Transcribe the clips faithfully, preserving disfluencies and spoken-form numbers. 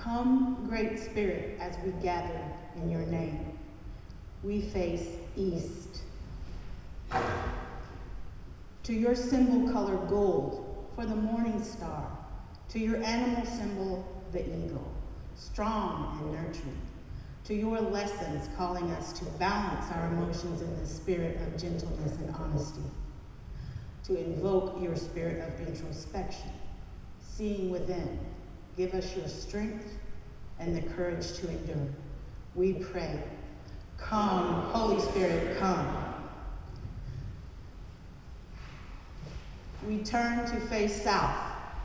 Come, Great Spirit, as we gather in your name. We face east. To your symbol color gold for the morning star, to your animal symbol, the eagle, strong and nurturing, to your lessons calling us to balance our emotions in the spirit of gentleness and honesty, to invoke your spirit of introspection, seeing within. Give us your strength and the courage to endure. We pray, come, Holy Spirit, come. We turn to face south.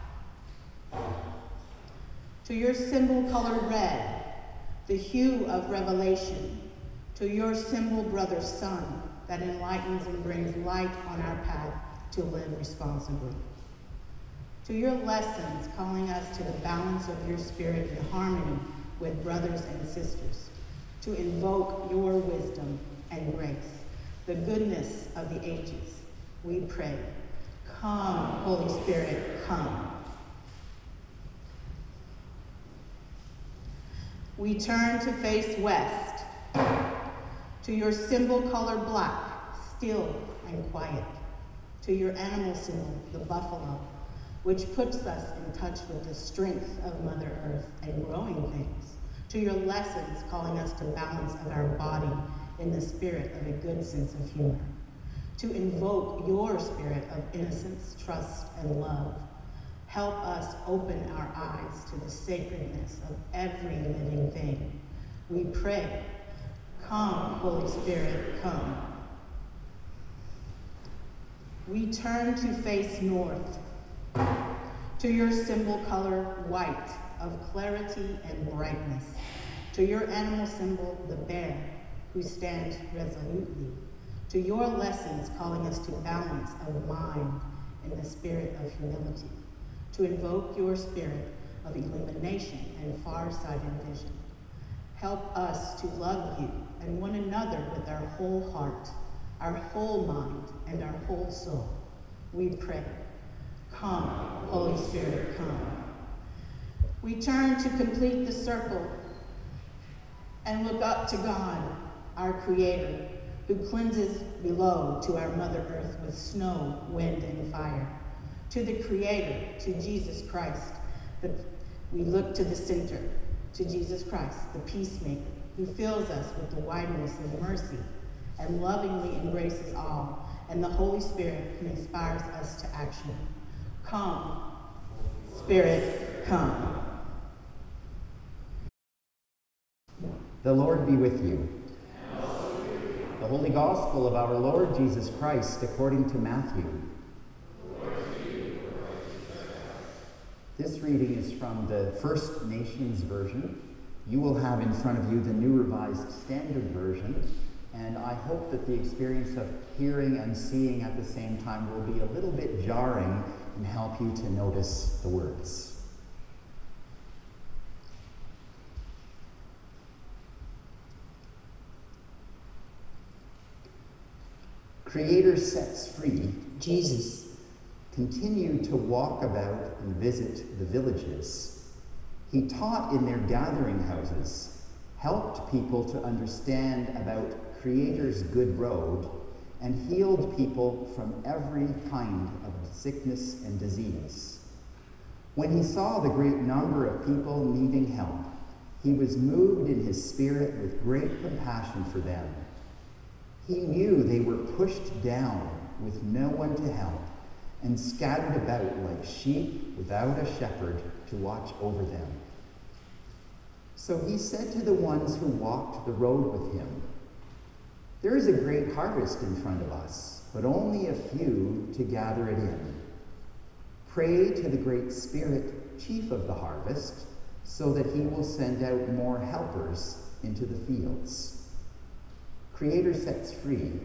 To your symbol colored red, the hue of revelation, to your symbol brother sun that enlightens and brings light on our path to live responsibly. To your lessons calling us to the balance of your spirit in harmony with brothers and sisters, to invoke your wisdom and grace, the goodness of the ages. We pray, come, Holy Spirit, come. We turn to face west, to your symbol colored black, still and quiet, to your animal symbol, the buffalo, which puts us in touch with the strength of Mother Earth and growing things, to your lessons calling us to balance of our body in the spirit of a good sense of humor, to invoke your spirit of innocence, trust, and love. Help us open our eyes to the sacredness of every living thing. We pray, come, Holy Spirit, come. We turn to face north, to your symbol color white of clarity and brightness, to your animal symbol, the bear, who stands resolutely, to your lessons calling us to balance of mind in the spirit of humility, to invoke your spirit of illumination and far-sighted vision. Help us to love you and one another with our whole heart, our whole mind, and our whole soul. We pray, come, Holy Spirit, come. We turn to complete the circle and look up to God, our Creator, who cleanses below to our Mother Earth with snow, wind, and fire. To the Creator, to Jesus Christ, the, we look to the center, to Jesus Christ, the peacemaker, who fills us with the wideness of mercy and lovingly embraces all, and the Holy Spirit who inspires us to action. Come, Spirit, come. The Lord be with you. The Holy Gospel of our Lord Jesus Christ according to Matthew. This reading is from the First Nations Version. You will have in front of you the New Revised Standard Version, and I hope that the experience of hearing and seeing at the same time will be a little bit jarring and help you to notice the words. Creator sets free. Jesus Continued to walk about and visit the villages. He taught in their gathering houses, helped people to understand about Creator's good road, and healed people from every kind of sickness and disease. When he saw the great number of people needing help, he was moved in his spirit with great compassion for them. He knew they were pushed down with no one to help, and scattered about like sheep without a shepherd to watch over them. So he said to the ones who walked the road with him, "There is a great harvest in front of us, but only a few to gather it in. Pray to the Great Spirit, chief of the harvest, so that he will send out more helpers into the fields." Creator sets free.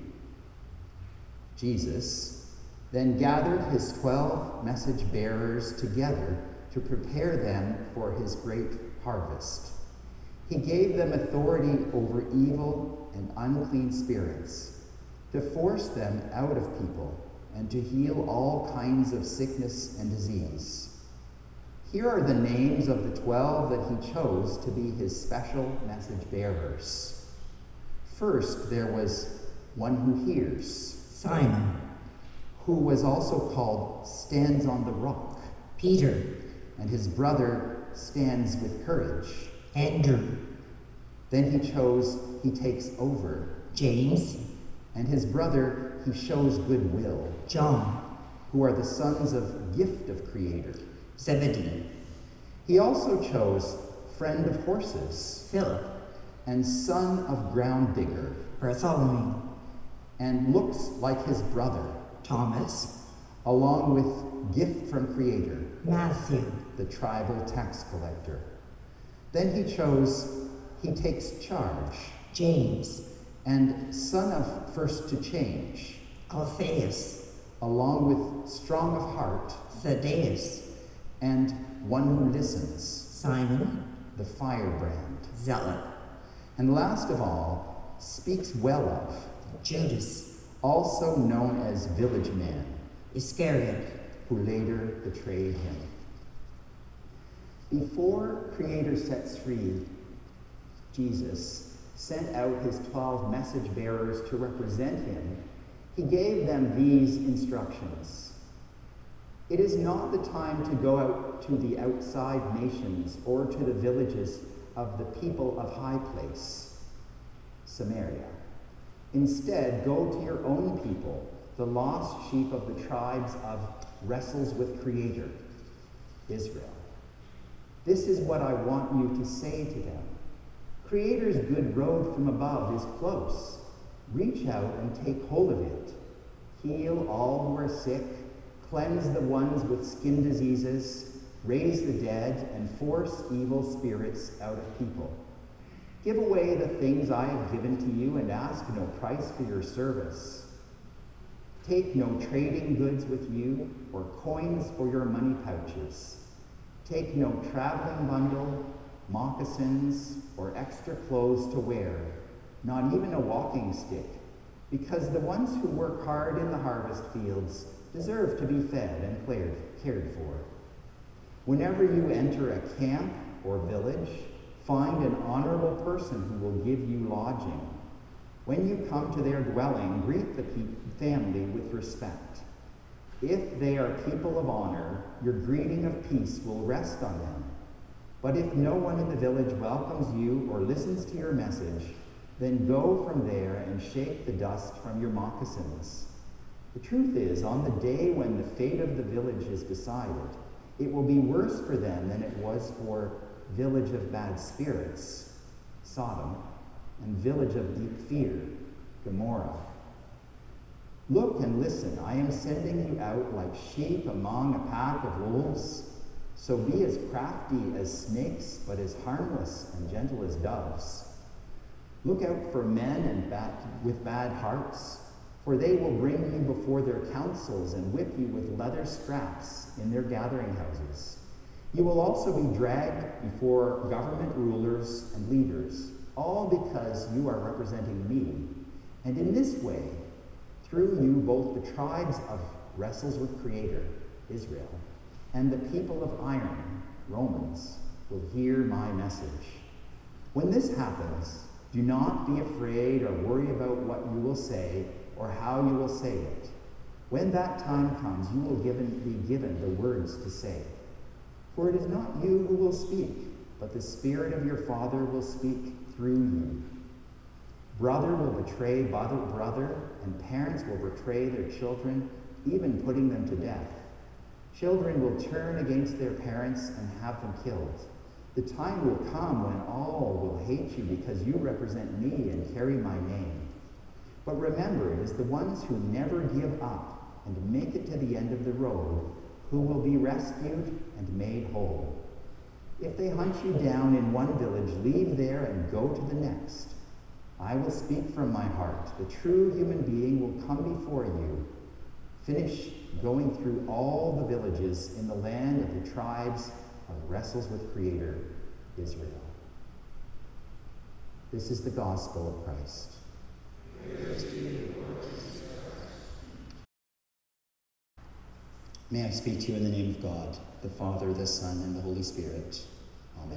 Jesus then gathered his twelve message bearers together to prepare them for his great harvest. He gave them authority over evil and unclean spirits, to force them out of people and to heal all kinds of sickness and disease. Here are the names of the twelve that he chose to be his special message bearers. First, there was one who hears, Simon, who was also called stands on the rock, Peter, and his brother stands with courage. Andrew, Then he chose he takes over, James, and his brother he shows goodwill, John, who are the sons of gift of Creator. Zebedee, He also chose friend of horses, Philip, and son of ground digger, Bartholomew, and looks like his brother, Thomas, along with gift from Creator, Matthew, the tribal tax collector. Then he chose he takes charge, James, and son of first to change, Alphaeus, along with strong of heart, Thaddeus, and one who listens, Simon, the firebrand. Zealot, And last of all, speaks well of, Judas, also known as village man, Iscariot, who later betrayed him. Before Creator sets free Jesus, sent out his twelve message bearers to represent him, he gave them these instructions. It is not the time to go out to the outside nations or to the villages of the people of high place, Samaria. Instead, go to your own people, the lost sheep of the tribes of wrestles with Creator, Israel. This is what I want you to say to them. Creator's good road from above is close. Reach out and take hold of it. Heal all who are sick, cleanse the ones with skin diseases, raise the dead, and force evil spirits out of people. Give away the things I have given to you and ask no price for your service. Take no trading goods with you or coins for your money pouches. Take no traveling bundle, moccasins, or extra clothes to wear, not even a walking stick, because the ones who work hard in the harvest fields deserve to be fed and cared, cared for. Whenever you enter a camp or village, find an honorable person who will give you lodging. When you come to their dwelling, greet the pe- family with respect. If they are people of honor, your greeting of peace will rest on them. But if no one in the village welcomes you or listens to your message, then go from there and shake the dust from your moccasins. The truth is, on the day when the fate of the village is decided, it will be worse for them than it was for village of bad spirits, Sodom, and village of deep fear, Gomorrah. Look and listen, I am sending you out like sheep among a pack of wolves. So be as crafty as snakes, but as harmless and gentle as doves. Look out for men and bad, with bad hearts, for they will bring you before their councils and whip you with leather straps in their gathering houses. You will also be dragged before government rulers and leaders, all because you are representing me. And in this way, through you, both the tribes of wrestles with Creator, Israel, and the people of iron, Romans, will hear my message. When this happens, do not be afraid or worry about what you will say or how you will say it. When that time comes, you will given, be given the words to say. For it is not you who will speak, but the Spirit of your Father will speak through you. Brother will betray brother, brother, and parents will betray their children, even putting them to death. Children will turn against their parents and have them killed. The time will come when all will hate you because you represent me and carry my name. But remember, it is the ones who never give up and make it to the end of the road who will be rescued and made whole. If they hunt you down in one village, leave there and go to the next. I will speak from my heart. The true human being will come before you. Finish going through all the villages in the land of the tribes of wrestles with Creator, Israel. This is the gospel of Christ. May I speak to you in the name of God, the Father, the Son, and the Holy Spirit. Amen.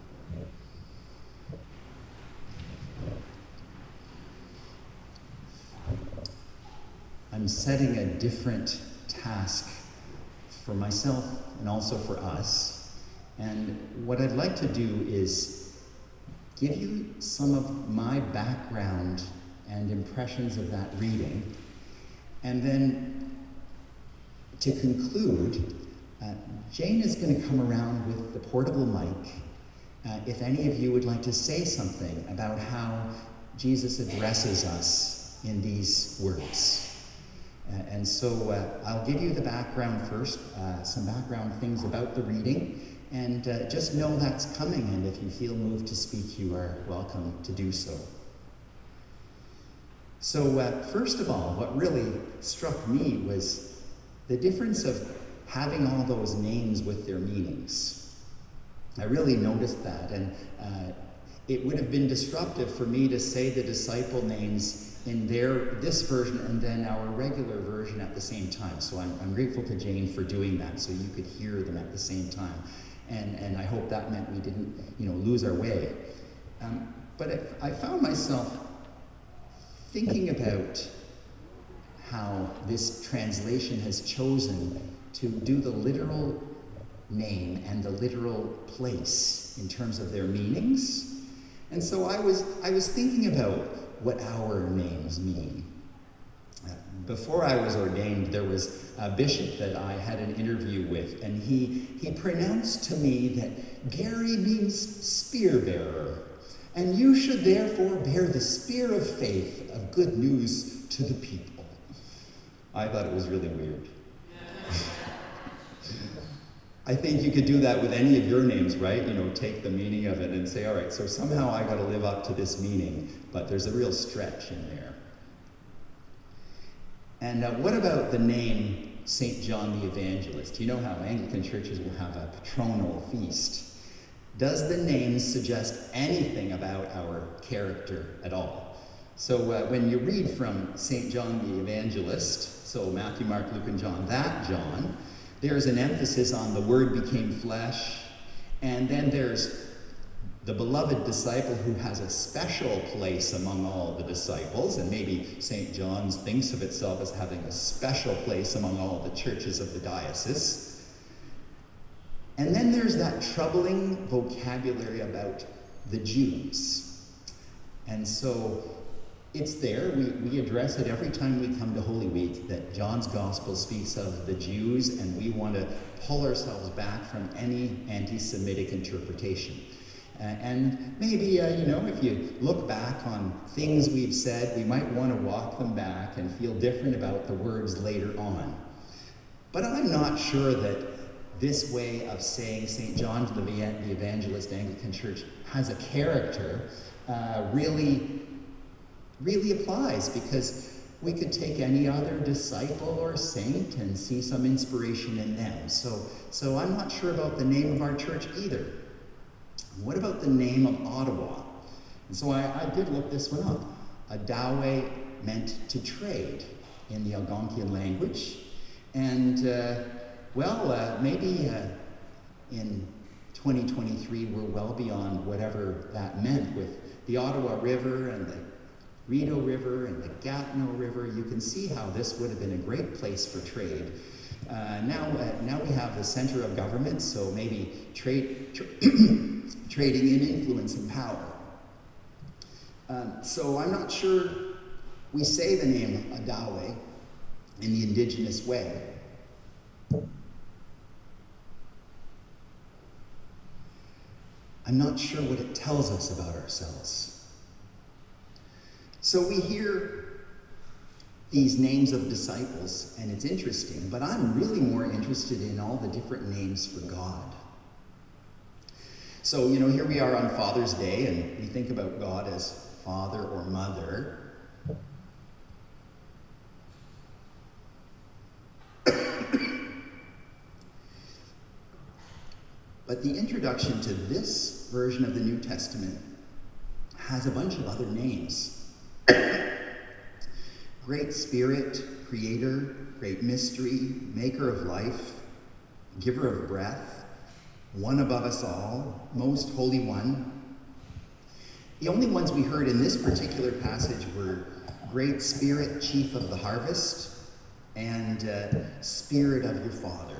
I'm setting a different task for myself and also for us. And what I'd like to do is give you some of my background and impressions of that reading. And then to conclude, uh, Jane is going to come around with the portable mic. Uh, if any of you would like to say something about how Jesus addresses us in these words. Uh, and so uh, I'll give you the background first, uh, some background things about the reading, and uh, just know that's coming, and if you feel moved to speak, you are welcome to do so. So uh, first of all, what really struck me was the difference of having all those names with their meanings. I really noticed that, and uh, it would have been disruptive for me to say the disciple names in their this version and then our regular version at the same time. So I'm, I'm grateful to Jane for doing that so you could hear them at the same time. And, and I hope that meant we didn't, you know, lose our way. Um, but it, I found myself thinking about how this translation has chosen to do the literal name and the literal place in terms of their meanings. And so I was, I was thinking about what our names mean. Uh, before I was ordained, there was a bishop that I had an interview with, and he, he pronounced to me that Gary means spear bearer, and you should therefore bear the spear of faith of good news to the people. I thought it was really weird. I think you could do that with any of your names, right? You know, take the meaning of it and say, all right, so somehow I got to live up to this meaning, but there's a real stretch in there. And uh, what about the name Saint John the Evangelist? You know how Anglican churches will have a patronal feast. Does the name suggest anything about our character at all? So uh, when you read from Saint John the Evangelist, so Matthew, Mark, Luke, and John, that John, there's an emphasis on the Word became flesh, and then there's the beloved disciple who has a special place among all the disciples, and maybe Saint John thinks of itself as having a special place among all the churches of the diocese. And then there's that troubling vocabulary about the Jews. And so it's there, we, we address it every time we come to Holy Week, that John's Gospel speaks of the Jews, and we want to pull ourselves back from any anti-Semitic interpretation. Uh, and maybe, uh, you know, if you look back on things we've said, we might want to walk them back and feel different about the words later on. But I'm not sure that this way of saying Saint John the Evangelist Anglican Church has a character uh, really really applies, because we could take any other disciple or saint and see some inspiration in them. So, so I'm not sure about the name of our church either. What about the name of Ottawa? And so I, I did look this one up. Adawe meant to trade in the Algonquian language. And, uh, well, uh, maybe uh, in twenty twenty-three we're well beyond whatever that meant with the Ottawa River and the Rideau River and the Gatineau River. You can see how this would have been a great place for trade. Uh, now, uh, now we have the center of government, so maybe trade, tra trading in influence and power. Um, so I'm not sure we say the name Adawe in the indigenous way. I'm not sure what it tells us about ourselves. So we hear these names of disciples, and it's interesting, but I'm really more interested in all the different names for God. So, you know, here we are on Father's Day, and we think about God as father or mother. But the introduction to this version of the New Testament has a bunch of other names. Great Spirit, Creator, great mystery, maker of life, giver of breath, one above us all, most holy one. The only ones we heard in this particular passage were Great Spirit, chief of the harvest, and uh, Spirit of your Father.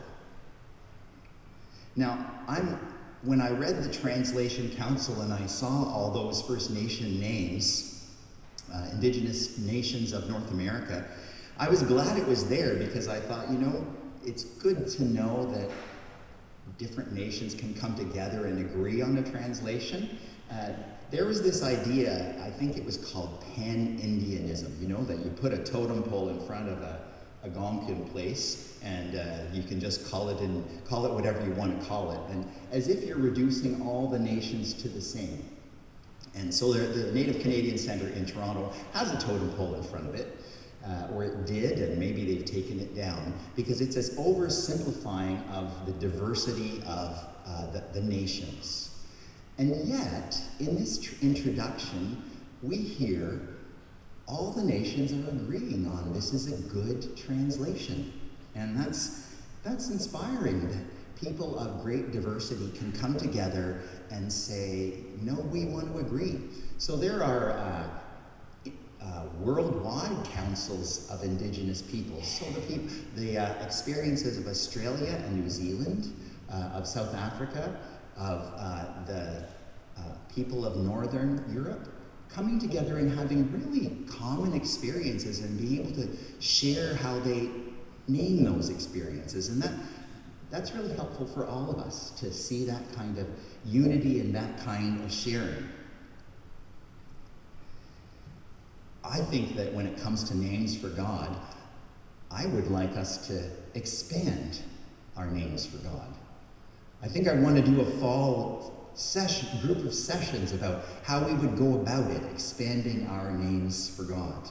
Now, I'm when I read the Translation Council and I saw all those First Nation names, uh, Indigenous nations of North America, I was glad it was there because I thought, you know, it's good to know that different nations can come together and agree on a translation. Uh, there was this idea, I think it was called pan-Indianism, you know, that you put a totem pole in front of a Algonquin place, and uh, you can just call it in, call it whatever you want to call it, and as if you're reducing all the nations to the same. And so the, the Native Canadian Centre in Toronto has a totem pole in front of it, uh, or it did, and maybe they've taken it down, because it's this oversimplifying of the diversity of uh, the, the nations. And yet, in this tr- introduction, we hear all the nations are agreeing on this is a good translation. And that's, that's inspiring that people of great diversity can come together and say, no, we want to agree. So there are uh, uh, worldwide councils of Indigenous peoples. So the, peop- the uh, experiences of Australia and New Zealand, uh, of South Africa, of uh, the uh, people of Northern Europe, coming together and having really common experiences and being able to share how they name those experiences. And that that's really helpful for all of us to see that kind of unity and that kind of sharing. I think that when it comes to names for God, I would like us to expand our names for God. I think I want to do a fall session, group of sessions about how we would go about it, expanding our names for God.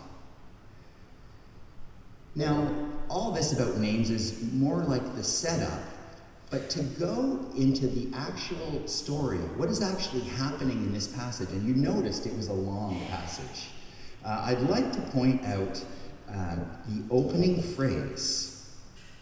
Now, all this about names is more like the setup, but to go into the actual story, what is actually happening in this passage, and you noticed it was a long passage. Uh, I'd like to point out uh, the opening phrase.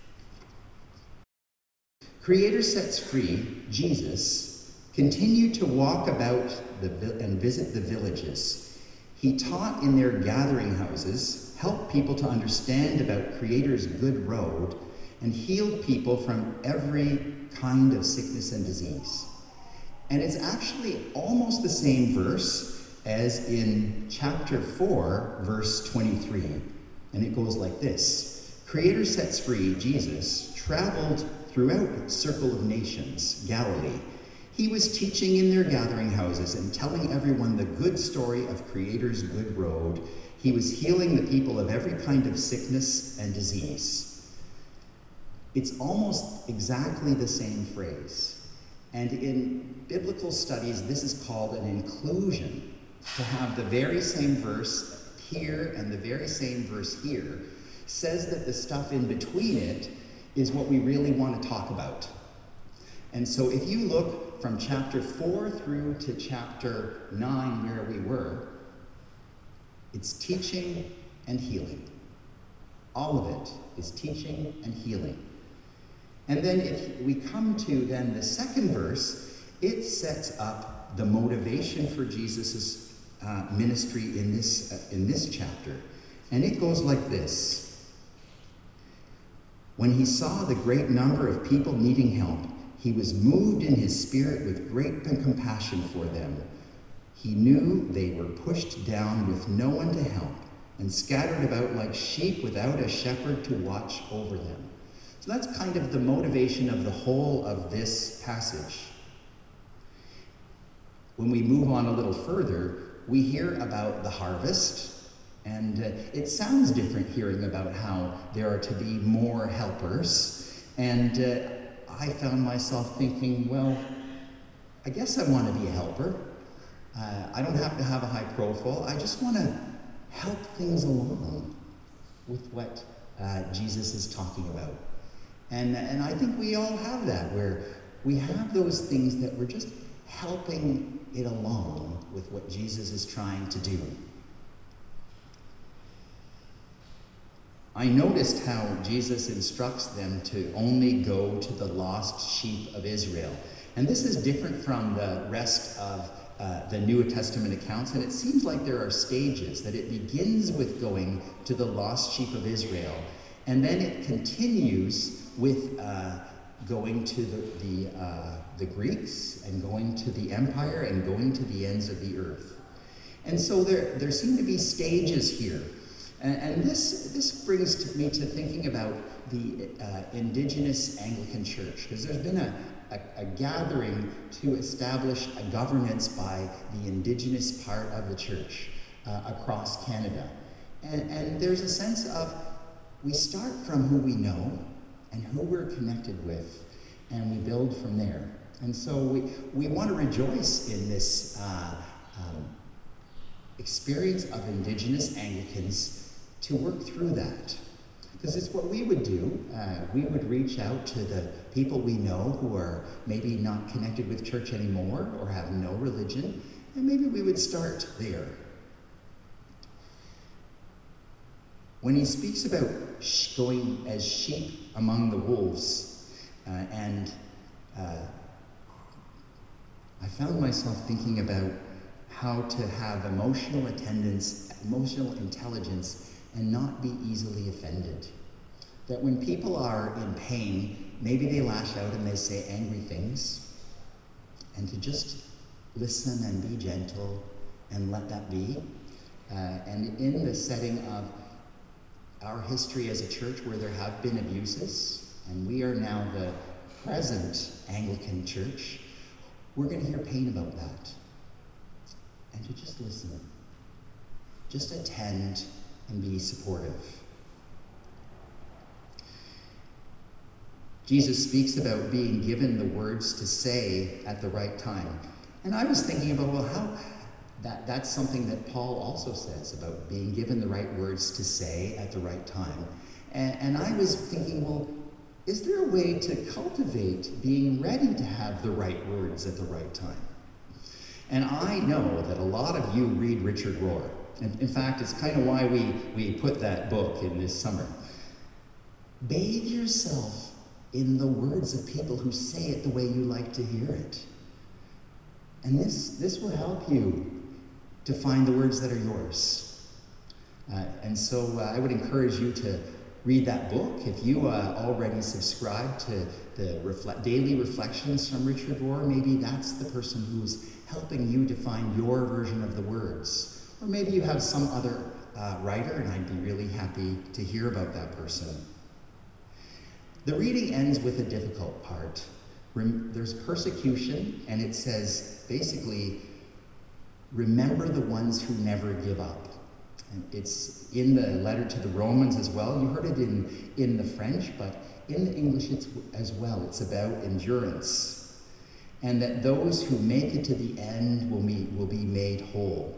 Creator sets free, Jesus, continued to walk about the vi- and visit the villages. He taught in their gathering houses, helped people to understand about Creator's good road, and healed people from every kind of sickness and disease. And it's actually almost the same verse as in chapter four, verse twenty-three. And it goes like this. Creator sets free, Jesus, traveled throughout the circle of nations, Galilee. He was teaching in their gathering houses and telling everyone the good story of Creator's good road. He was healing the people of every kind of sickness and disease. It's almost exactly the same phrase. And in biblical studies, this is called an inclusion, to have the very same verse here and the very same verse here says that the stuff in between it is what we really want to talk about. And so if you look from chapter four through to chapter nine, where we were, it's teaching and healing. All of it is teaching and healing. And then if we come to then the second verse, it sets up the motivation for Jesus' uh, ministry in this, uh, in this chapter. And it goes like this. When he saw the great number of people needing help, he was moved in his spirit with great compassion for them. He knew they were pushed down with no one to help and scattered about like sheep without a shepherd to watch over them. So that's kind of the motivation of the whole of this passage. When we move on a little further, we hear about the harvest, and uh, it sounds different hearing about how there are to be more helpers. And uh, I found myself thinking, well, I guess I want to be a helper. Uh, I don't have to have a high profile. I just want to help things along with what uh, Jesus is talking about. And, and I think we all have that, where we have those things that we're just helping it along with what Jesus is trying to do. I noticed how Jesus instructs them to only go to the lost sheep of Israel. And this is different from the rest of uh, the New Testament accounts, and it seems like there are stages, that it begins with going to the lost sheep of Israel, and then it continues with uh, going to the, the, uh, the Greeks, and going to the empire, and going to the ends of the earth. And so there, there seem to be stages here. And, and this, this brings to me to thinking about the uh, indigenous Anglican Church, because there's been a, a, a gathering to establish a governance by the indigenous part of the church uh, across Canada. And, and there's a sense of, we start from who we know and who we're connected with, and we build from there. And so we, we want to rejoice in this uh, um, experience of Indigenous Anglicans to work through that. Because it's what we would do. Uh, we would reach out to the people we know who are maybe not connected with church anymore or have no religion, and maybe we would start there. When he speaks about sh- going as sheep among the wolves, uh, and uh, I found myself thinking about how to have emotional attendance, emotional intelligence, and not be easily offended. That when people are in pain, maybe they lash out and they say angry things, and to just listen and be gentle and let that be. Uh, and in the setting of our history as a church where there have been abuses, and we are now the present Anglican Church, we're going to hear pain about that. And to just listen, just attend and be supportive. Jesus speaks about being given the words to say at the right time. And I was thinking about, well, how that, that's something that Paul also says about being given the right words to say at the right time. And, and I was thinking, well, is there a way to cultivate being ready to have the right words at the right time? And I know that a lot of you read Richard Rohr. In, in fact, it's kind of why we, we put that book in this summer. Bathe yourself in the words of people who say it the way you like to hear it. And this, this will help you to find the words that are yours. Uh, and so uh, I would encourage you to read that book. If you uh, already subscribe to the reflect, daily reflections from Richard Rohr, maybe that's the person who's helping you define your version of the words. Or maybe you have some other uh, writer, and I'd be really happy to hear about that person. The reading ends with a difficult part. Rem- there's persecution, and it says, basically, remember the ones who never give up. And it's in the letter to the Romans as well. You heard it in, in the French, but in the English it's as well. It's about endurance. And that those who make it to the end will be, will be made whole.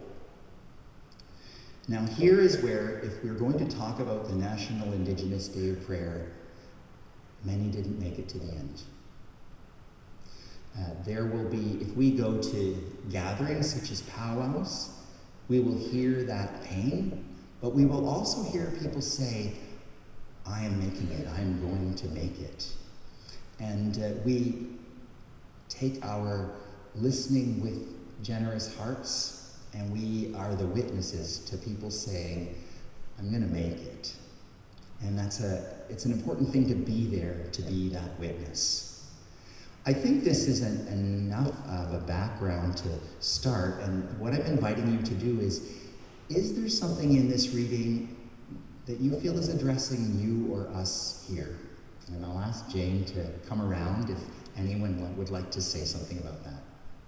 Now here is where, if we're going to talk about the National Indigenous Day of Prayer, many didn't make it to the end. Uh, there will be, if we go to gatherings such as powwows, we will hear that pain, but we will also hear people say, I am making it, I am going to make it. And uh, we take our listening with generous hearts, and we are the witnesses to people saying, I'm going to make it. And that's a, it's an important thing to be there, to be that witness. I think this is an, enough of a background to start, and what I'm inviting you to do is, is there something in this reading that you feel is addressing you or us here? And I'll ask Jane to come around if anyone would like to say something about that.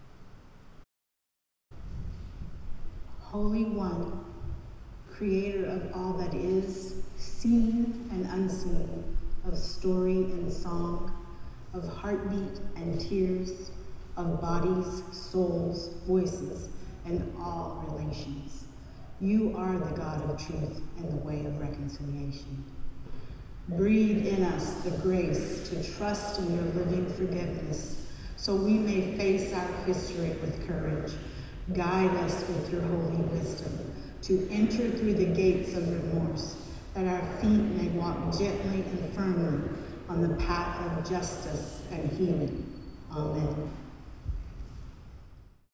Holy One, creator of all that is, seen and unseen, of story and song, of heartbeat and tears, of bodies, souls, voices, and all relations. You are the God of truth and the way of reconciliation. Breathe in us the grace to trust in your living forgiveness, so we may face our history with courage. Guide us with your holy wisdom to enter through the gates of remorse, that our feet may walk gently and firmly on the path of justice and healing. Amen.